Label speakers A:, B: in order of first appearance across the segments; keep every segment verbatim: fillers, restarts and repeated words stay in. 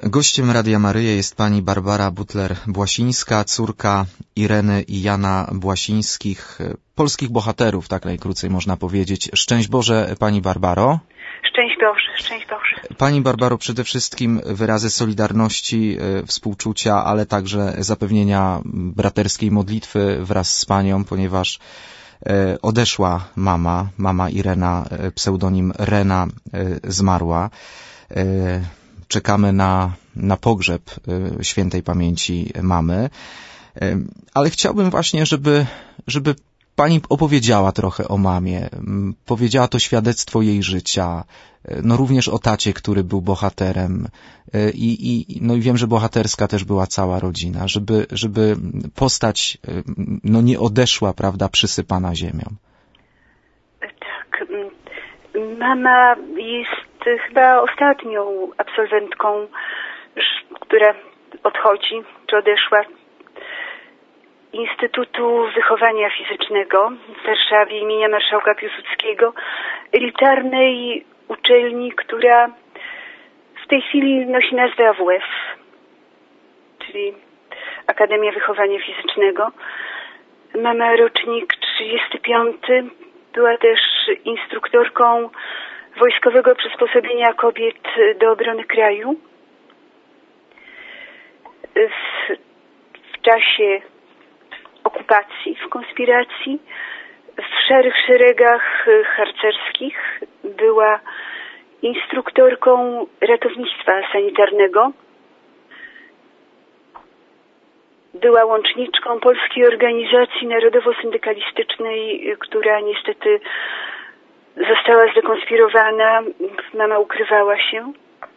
A: Gościem Radia Maryja jest pani Barbara Butler-Błasińska, córka Ireny i Jana Błasińskich, polskich bohaterów, tak najkrócej można powiedzieć. Szczęść Boże, pani Barbaro.
B: Szczęść Boże, szczęść Boże.
A: Pani Barbaro, przede wszystkim wyrazy solidarności, współczucia, ale także zapewnienia braterskiej modlitwy wraz z panią, ponieważ odeszła mama, mama Irena, pseudonim Rena, zmarła. Czekamy na, na pogrzeb świętej pamięci mamy, ale chciałbym właśnie, żeby, żeby pani opowiedziała trochę o mamie, powiedziała to świadectwo jej życia, no również o tacie, który był bohaterem i, i, no i wiem, że bohaterska też była cała rodzina, żeby, żeby postać no nie odeszła, prawda, przysypana ziemią.
B: Tak, mama jest chyba ostatnią absolwentką, która odchodzi, czy odeszła Instytutu Wychowania Fizycznego w Warszawie imienia marszałka Piłsudskiego, elitarnej uczelni, która w tej chwili nosi nazwę A W F, czyli Akademia Wychowania Fizycznego. Mama rocznik trzydziesty piąty, była też instruktorką wojskowego przysposobienia kobiet do obrony kraju. W, w czasie okupacji, w konspiracji, w szarych szeregach harcerskich była instruktorką ratownictwa sanitarnego. Była łączniczką Polskiej Organizacji Narodowo-Syndykalistycznej, która niestety została zdekonspirowana, mama ukrywała się.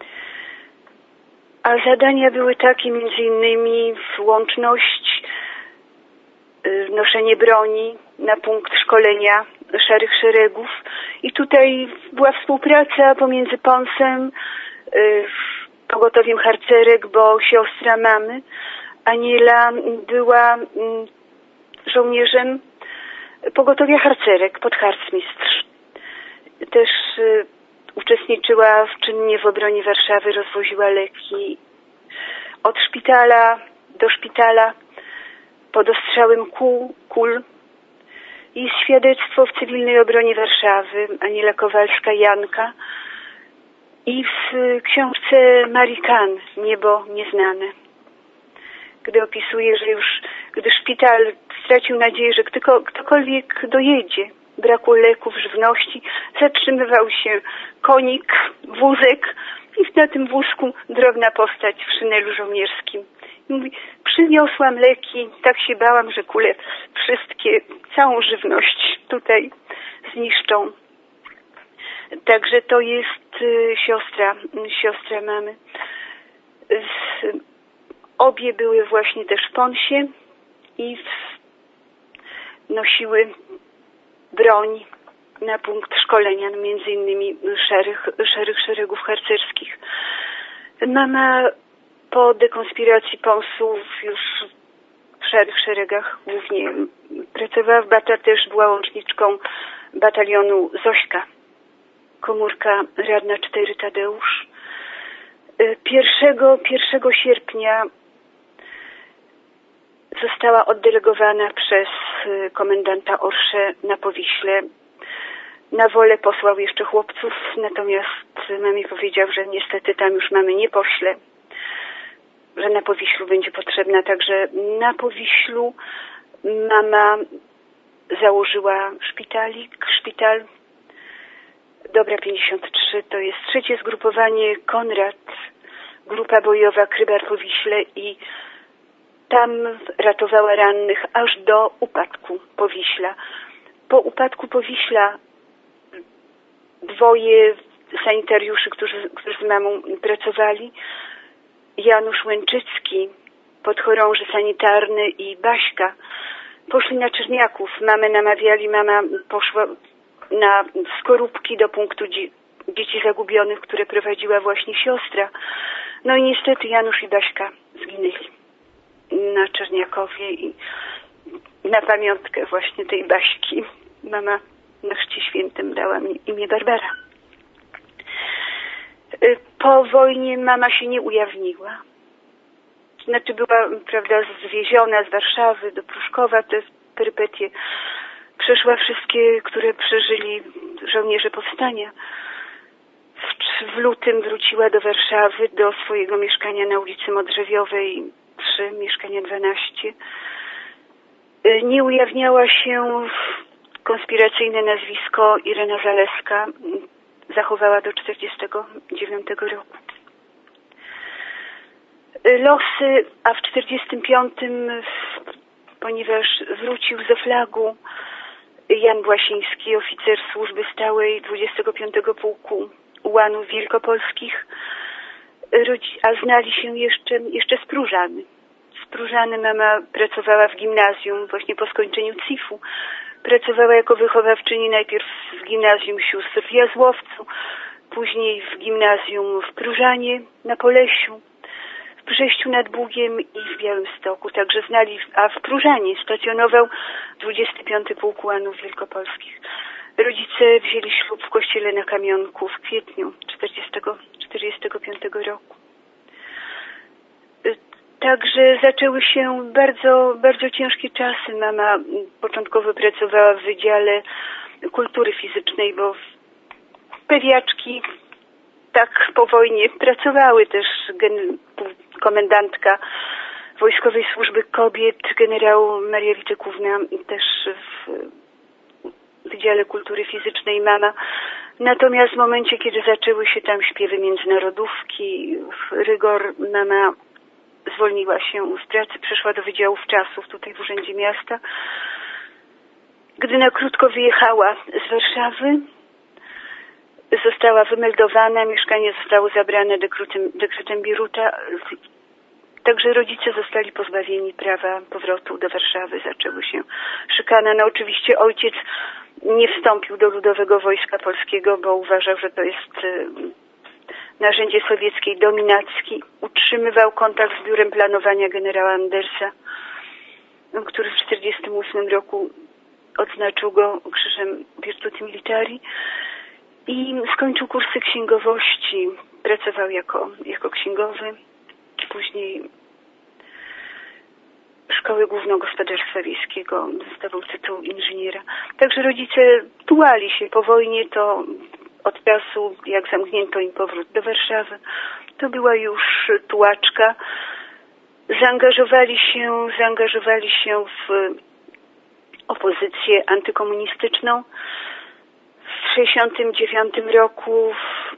B: A zadania były takie, między innymi łączność, noszenie broni na punkt szkolenia szarych szeregów. I tutaj była współpraca pomiędzy Ponsem, pogotowiem harcerek, bo siostra mamy, Aniela, była żołnierzem pogotowia harcerek, podharcmistrz. Też y, uczestniczyła w czynnie w obronie Warszawy, rozwoziła leki od szpitala do szpitala pod ostrzałem kół, kul. I świadectwo w cywilnej obronie Warszawy, Aniela Kowalska-Janka. I w y, książce Marii Kahn, Niebo nieznane, gdy opisuje, że już gdy szpital stracił nadzieję, że ktoko, ktokolwiek dojedzie, brakło leków, żywności, zatrzymywał się konik, wózek i na tym wózku drobna postać w szynelu żołnierskim. I mówi, przyniosłam leki, tak się bałam, że kule wszystkie, całą żywność tutaj zniszczą. Także to jest y, siostra, y, siostra mamy. Z, obie były właśnie też w Ponsie i w, nosiły broń na punkt szkolenia, no między innymi szarych, szarych szeregów harcerskich. Mama po dekonspiracji Ponsów już w szarych szeregach głównie pracowała w Bata, też była łączniczką batalionu Zośka, komórka Radna cztery Tadeusz. Pierwszego sierpnia została oddelegowana przez komendanta Orsze na Powiśle. Na wolę posłał jeszcze chłopców, natomiast mamie powiedział, że niestety tam już mamy nie pośle, że na Powiślu będzie potrzebna. Także na Powiślu mama założyła szpitalik, szpital Dobra pięćdziesiąt trzy, to jest trzecie zgrupowanie Konrad, grupa bojowa Krybar Powiśle, i tam ratowała rannych aż do upadku Powiśla. Po upadku Powiśla dwoje sanitariuszy, którzy, którzy z mamą pracowali, Janusz Łęczycki, podchorąży sanitarny, i Baśka, poszli na Czerniaków. Mamę namawiali, mama poszła na Skorupki do punktu dzie- dzieci zagubionych, które prowadziła właśnie siostra. No i niestety Janusz i Baśka zginęli na Czerniakowie, i na pamiątkę właśnie tej Baśki mama na chrzcie świętym dała mi imię Barbara. po wojnie mama się nie ujawniła. Znaczy była, prawda, zwieziona z Warszawy do Pruszkowa, te perypetie przeszła wszystkie, które przeżyli żołnierze powstania. W, w lutym wróciła do Warszawy, do swojego mieszkania na ulicy Modrzewiowej trzy, mieszkania dwanaście. Nie ujawniała się, konspiracyjne nazwisko Irena Zaleska zachowała do czterdziestego dziewiątego roku. Losy, a w czterdziestym piątym, ponieważ wrócił z Oflagu Jan Błasiński, oficer służby stałej dwudziestego piątego Pułku Ułanów Wielkopolskich, a znali się jeszcze, jeszcze z Próżany. Z Próżany mama pracowała w gimnazjum właśnie po skończeniu C I F-u. Pracowała jako wychowawczyni najpierw w gimnazjum sióstr w Jazłowcu, później w gimnazjum w Próżanie na Polesiu, w Brześciu nad Bugiem i w Białymstoku. Także znali, a w Próżanie stacjonował dwudziesty piąty Pułk Ułanów Wielkopolskich. Rodzice wzięli ślub w kościele na Kamionku w kwietniu czterdziestego piątego roku. Także zaczęły się bardzo, bardzo ciężkie czasy. Mama początkowo pracowała w Wydziale Kultury Fizycznej, bo pewiaczki tak po wojnie pracowały też. Gen, komendantka Wojskowej Służby Kobiet, generał Maria Wicekówna, też w Wydziale Kultury Fizycznej mama. Natomiast w momencie, kiedy zaczęły się tam śpiewy międzynarodówki, rygor, mama zwolniła się z pracy, przeszła do Wydziału Wczasów tutaj w Urzędzie Miasta. Gdy na krótko wyjechała z Warszawy, została wymeldowana, mieszkanie zostało zabrane dekretem, dekretem Bieruta. Także rodzice zostali pozbawieni prawa powrotu do Warszawy. Zaczęły się szykana. No oczywiście ojciec nie wstąpił do Ludowego Wojska Polskiego, bo uważał, że to jest narzędzie sowieckiej dominacji. Utrzymywał kontakt z biurem planowania generała Andersa, który w tysiąc dziewięćset czterdziestym ósmym roku odznaczył go Krzyżem Virtuti Militari i skończył kursy księgowości. Pracował jako, jako księgowy. Później Szkoły Główno-Gospodarstwa Wiejskiego, zdobył tytuł inżyniera. Także rodzice tułali się po wojnie, to od czasu, jak zamknięto im powrót do Warszawy, to była już tułaczka. Zaangażowali się, zaangażowali się w opozycję antykomunistyczną. W sześćdziesiątym dziewiątym roku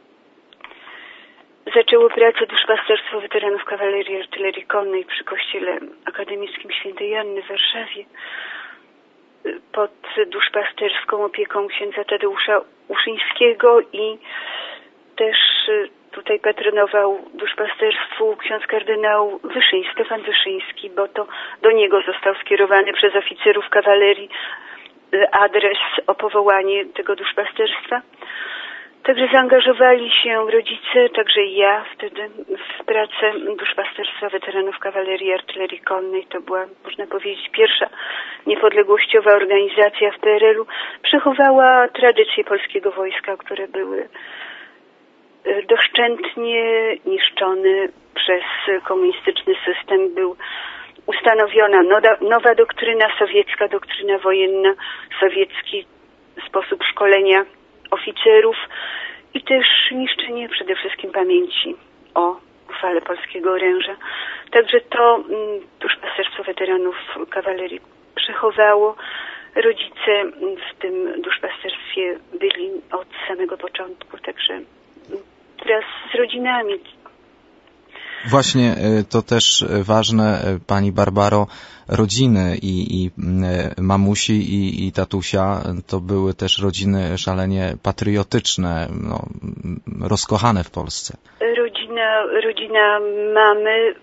B: zaczęło pracę duszpasterstwo weteranów kawalerii artylerii konnej przy Kościele Akademickim Świętej Janny w Warszawie pod duszpasterską opieką księdza Tadeusza Uszyńskiego i też tutaj patronował duszpasterstwu ksiądz kardynał Wyszyński, Stefan Wyszyński, bo to do niego został skierowany przez oficerów kawalerii adres o powołanie tego duszpasterstwa. Także zaangażowali się rodzice, także i ja wtedy w pracę duszpasterstwa weteranów kawalerii artylerii konnej. To była, można powiedzieć, pierwsza niepodległościowa organizacja w P R L-u. Przechowała tradycje polskiego wojska, które były doszczętnie niszczone przez komunistyczny system. Był ustanowiona nowa, nowa doktryna sowiecka, doktryna wojenna, sowiecki sposób szkolenia oficerów i też niszczenie przede wszystkim pamięci o uchwale polskiego oręża. Także to duszpasterstwo weteranów kawalerii przechowało. Rodzice w tym duszpasterstwie byli od samego początku, także wraz z rodzinami.
A: Właśnie to też ważne, pani Barbaro, rodziny i, i mamusi i, i tatusia to były też rodziny szalenie patriotyczne, no, rozkochane w Polsce.
B: Rodzina, rodzina mamy,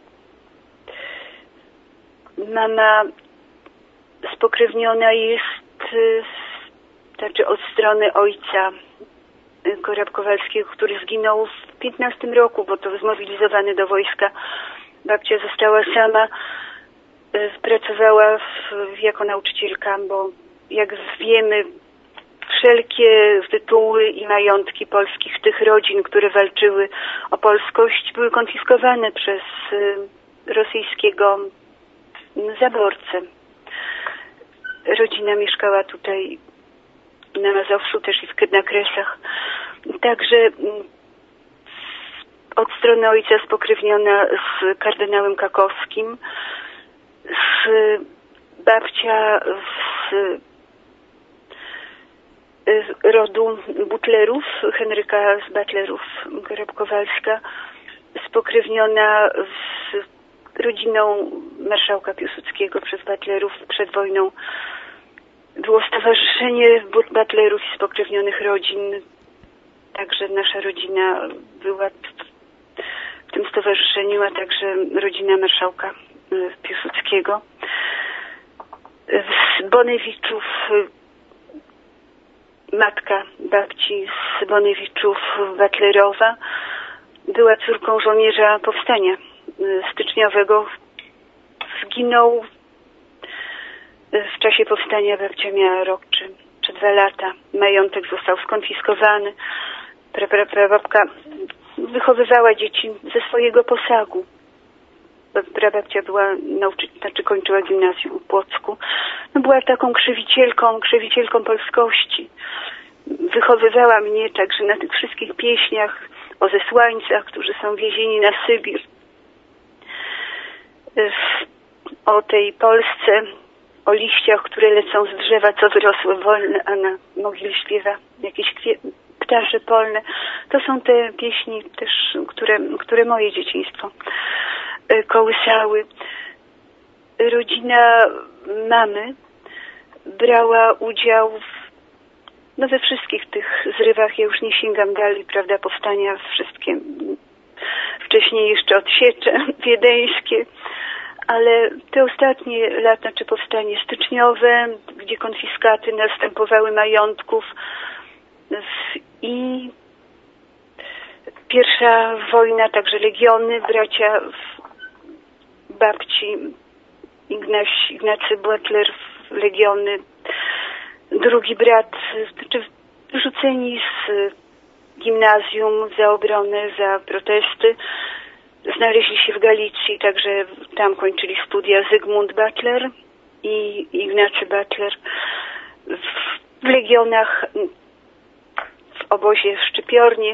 B: mama spokrewniona jest, znaczy od strony ojca Korab Kowalskiego, który zginął w piętnastym roku, bo to zmobilizowany do wojska. Babcia została sama, pracowała w, jako nauczycielka, bo jak wiemy, wszelkie tytuły i majątki polskich tych rodzin, które walczyły o polskość, były konfiskowane przez rosyjskiego zaborcę. Rodzina mieszkała tutaj na Mazowszu, też i w, na Kresach. Także od strony ojca spokrewniona z kardynałem Kakowskim, z babcia z rodu Butlerów, Henryka z Butlerów, Grab-Kowalska, spokrewniona z rodziną marszałka Piłsudskiego przez Butlerów przed wojną. Było stowarzyszenie Butlerów i spokrewnionych rodzin. Także nasza rodzina była w tym stowarzyszeniu, a także rodzina marszałka Piłsudskiego. Z Bonewiczów, matka babci z Bonewiczów, Butlerowa, była córką żołnierza powstania styczniowego. Zginął w czasie powstania, babcia miała rok czy, czy dwa lata. Majątek został skonfiskowany. Pra, pra, prababka wychowywała dzieci ze swojego posagu. Prababcia była nauczycielką, znaczy kończyła gimnazjum w Płocku. No była taką krzywicielką, krzywicielką polskości. Wychowywała mnie także na tych wszystkich pieśniach o zesłańcach, którzy są wiezieni na Sybir. O tej Polsce, o liściach, które lecą z drzewa, co wyrosły wolne, a na mogile śpiewa jakieś kwie- ptasze polne. To są te pieśni też, które, które moje dzieciństwo kołysały. Rodzina mamy brała udział w, no we wszystkich tych zrywach. Ja już nie sięgam dalej, prawda, powstania wszystkie. Wcześniej jeszcze odsiecze wiedeńskie. Ale te ostatnie lata, czy powstanie styczniowe, gdzie konfiskaty następowały majątków i pierwsza wojna, także legiony, bracia babci Ignacy, Ignacy Butler, legiony, drugi brat, czy wyrzuceni z gimnazjum za obronę, za protesty. Znaleźli się w Galicji, także tam kończyli studia Zygmunt Butler i Ignacy Butler. W legionach, w obozie w Szczypiornie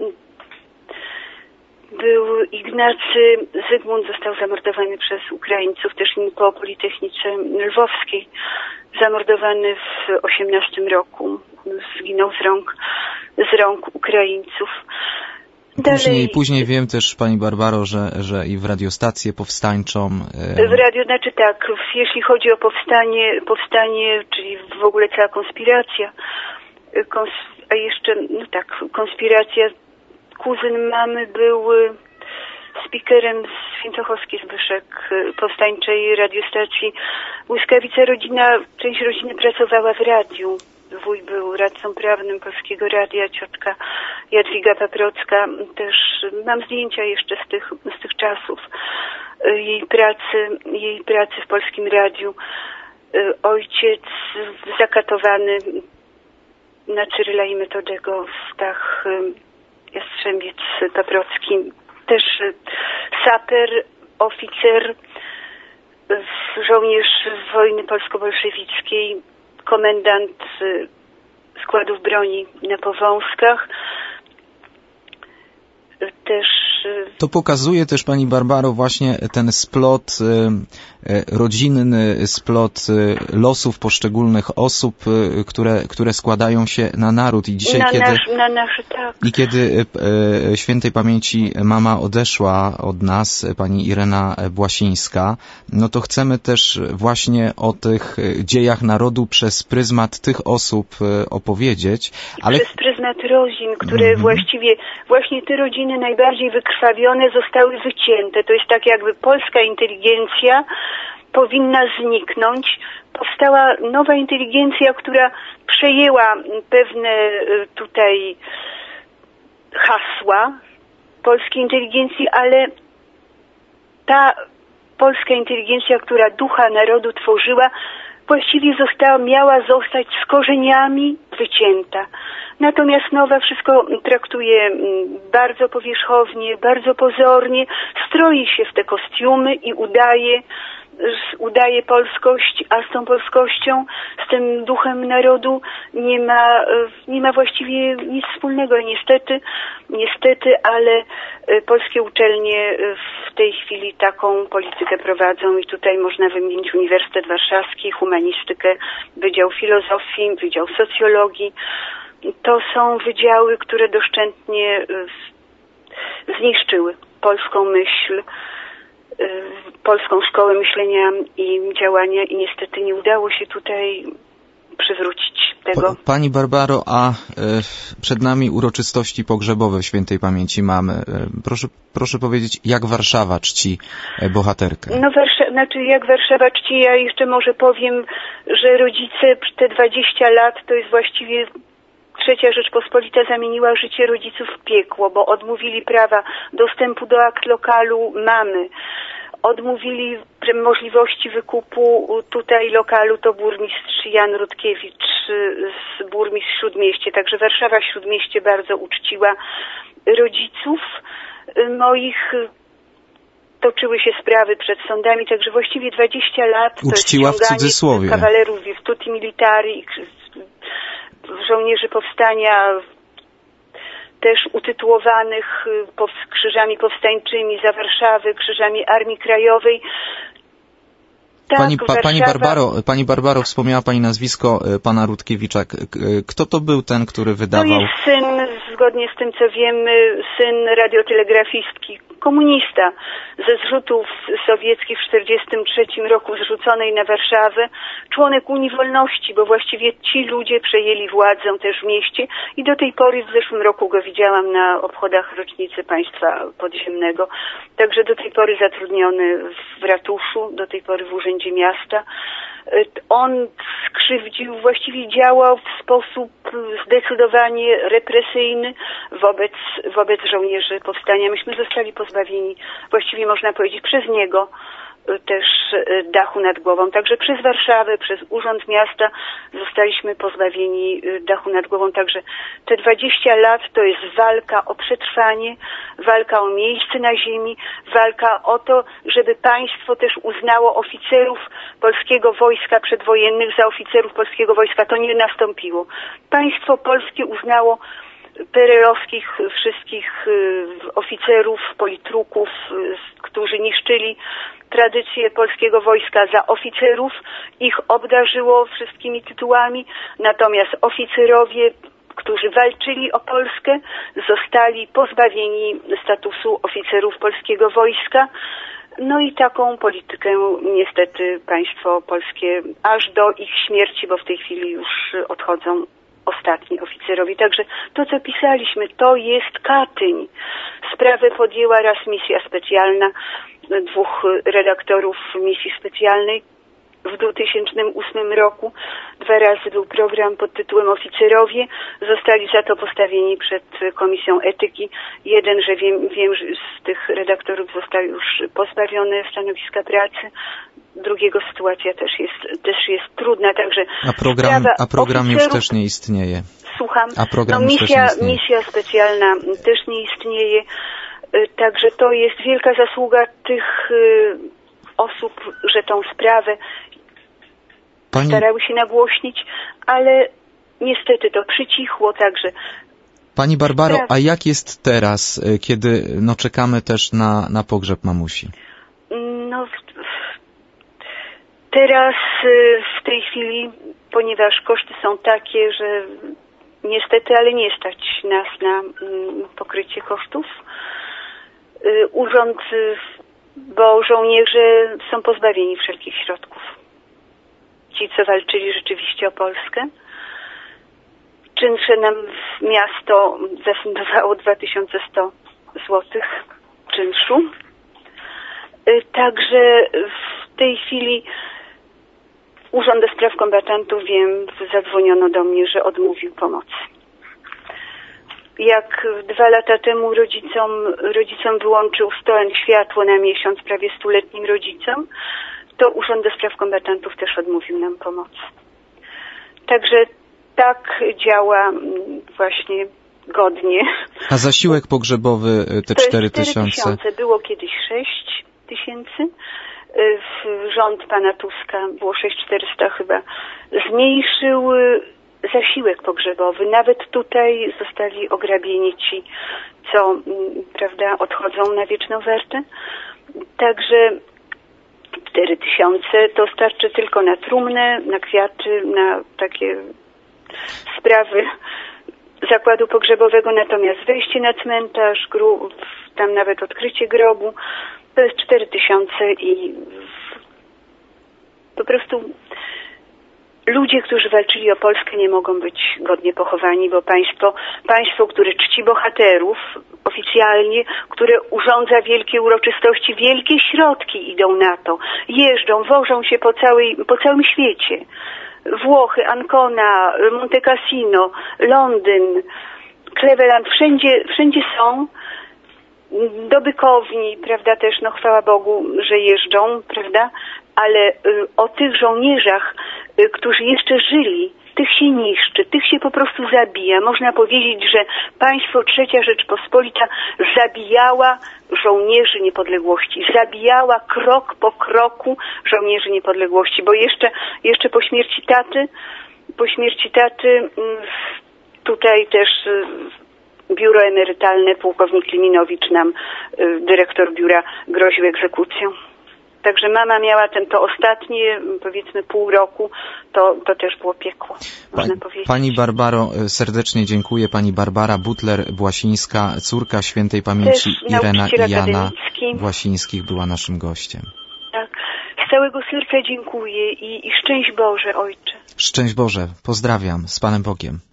B: był Ignacy. Zygmunt został zamordowany przez Ukraińców, też po Politechnice Lwowskiej. Zamordowany w osiemnastym roku. Zginął z rąk, z rąk Ukraińców.
A: Później, Dalej, później wiem też, pani Barbaro, że, że i w radiostację powstańczą... E...
B: W radio, znaczy tak, jeśli chodzi o powstanie, powstanie, czyli w ogóle cała konspiracja, kons, a jeszcze, no tak, konspiracja, kuzyn mamy był speakerem z Świętochowski Zbyszek, powstańczej radiostacji Błyskawica. Rodzina, część rodziny pracowała w radiu. Wuj był radcą prawnym Polskiego Radia, ciotka Jadwiga Paprocka. Też mam zdjęcia jeszcze z tych, z tych czasów jej pracy, jej pracy w Polskim Radiu. Ojciec zakatowany na Cyryla i Metodego, Stach Jastrzębiec Paprocki. Też saper, oficer, żołnierz wojny polsko-bolszewickiej, komendant składów broni na Powązkach. Też...
A: To pokazuje też, pani Barbaro, właśnie ten splot rodzinny, splot losów poszczególnych osób, które, które składają się na naród. I dzisiaj,
B: na
A: kiedy,
B: nasz, na nasze, tak.
A: I kiedy e, świętej pamięci mama odeszła od nas, pani Irena Błasińska, no to chcemy też właśnie o tych dziejach narodu przez pryzmat tych osób opowiedzieć. Ale...
B: Przez pryzmat rodzin, które mm-hmm. właściwie, właśnie te rodziny najbardziej wykrwawione zostały wycięte. To jest tak, jakby polska inteligencja powinna zniknąć. Powstała nowa inteligencja, która przejęła pewne tutaj hasła polskiej inteligencji, ale ta polska inteligencja, która ducha narodu tworzyła, właściwie została, miała zostać z korzeniami wycięta. Natomiast nowa wszystko traktuje bardzo powierzchownie, bardzo pozornie, stroi się w te kostiumy i udaje, udaje polskość, a z tą polskością, z tym duchem narodu nie ma, nie ma właściwie nic wspólnego. Niestety, niestety, ale polskie uczelnie w tej chwili taką politykę prowadzą i tutaj można wymienić Uniwersytet Warszawski, humanistykę, Wydział Filozofii, Wydział Socjologii. To są wydziały, które doszczętnie zniszczyły polską myśl, polską szkołę myślenia i działania i niestety nie udało się tutaj przywrócić tego.
A: Pani Barbaro, a przed nami uroczystości pogrzebowe świętej pamięci mamy. Proszę, proszę powiedzieć, jak Warszawa czci bohaterkę?
B: No, Warsza- znaczy jak Warszawa czci, ja jeszcze może powiem, że rodzice te dwadzieścia lat to jest właściwie Trzecia Rzeczpospolita zamieniła życie rodziców w piekło, bo odmówili prawa dostępu do akt lokalu mamy. Odmówili możliwości wykupu tutaj lokalu, to burmistrz Jan Rutkiewicz z burmistrz Śródmieście. Także Warszawa Śródmieście bardzo uczciła rodziców moich. Toczyły się sprawy przed sądami, także właściwie dwadzieścia lat to
A: uczciła
B: jest
A: w cudzysłowie
B: kawalerów virtuti militari, żołnierzy powstania, też utytułowanych krzyżami powstańczymi za Warszawy, krzyżami Armii Krajowej. Tak,
A: pani, pa,
B: Warszawa...
A: pani, Barbaro, pani Barbaro, wspomniała Pani nazwisko pana Rutkiewicza. Kto to był ten, który wydawał...
B: To jest syn, zgodnie z tym co wiemy, syn radiotelegrafistki, komunista, ze zrzutów sowieckich w tysiąc dziewięćset czterdziestym trzecim roku zrzuconej na Warszawę, członek Unii Wolności, bo właściwie ci ludzie przejęli władzę też w mieście i do tej pory, w zeszłym roku go widziałam na obchodach rocznicy państwa podziemnego, także do tej pory zatrudniony w ratuszu, do tej pory w Urzędzie Miasta. On skrzywdził, właściwie działał w sposób zdecydowanie represyjny wobec, wobec żołnierzy powstania. Myśmy zostali pozbawieni, właściwie można powiedzieć, przez niego też dachu nad głową. Także przez Warszawę, przez Urząd Miasta zostaliśmy pozbawieni dachu nad głową. Także te dwadzieścia lat to jest walka o przetrwanie, walka o miejsce na ziemi, walka o to, żeby państwo też uznało oficerów polskiego wojska przedwojennych za oficerów polskiego wojska. To nie nastąpiło. Państwo polskie uznało perelowskich wszystkich oficerów, politruków, którzy niszczyli tradycje polskiego wojska za oficerów, ich obdarzyło wszystkimi tytułami, natomiast oficerowie, którzy walczyli o Polskę, zostali pozbawieni statusu oficerów polskiego wojska. No i taką politykę niestety państwo polskie aż do ich śmierci, bo w tej chwili już odchodzą ostatni oficerowie. Także to, co pisaliśmy, to jest Katyń. Sprawę podjęła raz misja specjalna, dwóch redaktorów misji specjalnej w dwa tysiące ósmym roku. Dwa razy był program pod tytułem Oficerowie. Zostali za to postawieni przed Komisją Etyki. Jeden, że wiem, wiem że z tych redaktorów został już pozbawiony stanowiska pracy. Drugiego sytuacja też jest, też jest trudna, także...
A: A program, a program już też nie istnieje.
B: Słucham.
A: A program
B: no,
A: już
B: misja,
A: też nie istnieje.
B: misja specjalna też nie istnieje. Także to jest wielka zasługa tych osób, że tą sprawę Pani... starały się nagłośnić, ale niestety to przycichło, także...
A: Pani Barbaro, a jak jest teraz, kiedy no, czekamy też na, na pogrzeb mamusi?
B: No, teraz w tej chwili, ponieważ koszty są takie, że niestety, ale nie stać nas na pokrycie kosztów. Urząd, bo żołnierze są pozbawieni wszelkich środków. Ci, co walczyli rzeczywiście o Polskę. Czynsze nam miasto zafundowało dwa tysiące sto złotych czynszu. Także w tej chwili Urząd do Spraw Kombatantów, wiem, zadzwoniono do mnie, że odmówił pomocy. Jak dwa lata temu rodzicom, rodzicom wyłączył Stoen światło na miesiąc, prawie stuletnim rodzicom, to Urząd do Spraw Kombatantów też odmówił nam pomocy. Także tak działa właśnie godnie.
A: A zasiłek pogrzebowy te cztery tysiące?
B: Było kiedyś sześć tysięcy. Rząd pana Tuska było sześć tysięcy czterysta chyba. Zmniejszył zasiłek pogrzebowy. Nawet tutaj zostali ograbieni ci, co, prawda, odchodzą na wieczną wertę. Także cztery tysiące to starczy tylko na trumnę, na kwiaty, na takie sprawy zakładu pogrzebowego, natomiast wejście na cmentarz, gru, tam nawet odkrycie grobu, to jest cztery tysiące i po prostu ludzie, którzy walczyli o Polskę, nie mogą być godnie pochowani, bo państwo, państwo, które czci bohaterów oficjalnie, które urządza wielkie uroczystości, wielkie środki idą na to, jeżdżą, wożą się po, całej, po całym świecie. Włochy, Ancona, Monte Cassino, Londyn, Cleveland, wszędzie, wszędzie są. Do Bykowni, prawda, też, no chwała Bogu, że jeżdżą, prawda, ale y, o tych żołnierzach, y, którzy jeszcze żyli, tych się niszczy, tych się po prostu zabija. Można powiedzieć, że państwo Trzecia Rzeczpospolita zabijała żołnierzy niepodległości, zabijała krok po kroku żołnierzy niepodległości, bo jeszcze, jeszcze po śmierci taty, po śmierci taty y, tutaj też y, biuro emerytalne, pułkownik Liminowicz nam, y, dyrektor biura, groził egzekucją. Także mama miała ten, to ostatnie, powiedzmy pół roku, to, to też było piekło, można powiedzieć.
A: Pani Barbaro, serdecznie dziękuję. Pani Barbara Butler-Błasińska, córka świętej pamięci Irena i Jana Błasińskich, była naszym gościem.
B: Tak. Z całego serca dziękuję i, i szczęść Boże, Ojcze.
A: Szczęść Boże. Pozdrawiam. Z Panem Bogiem.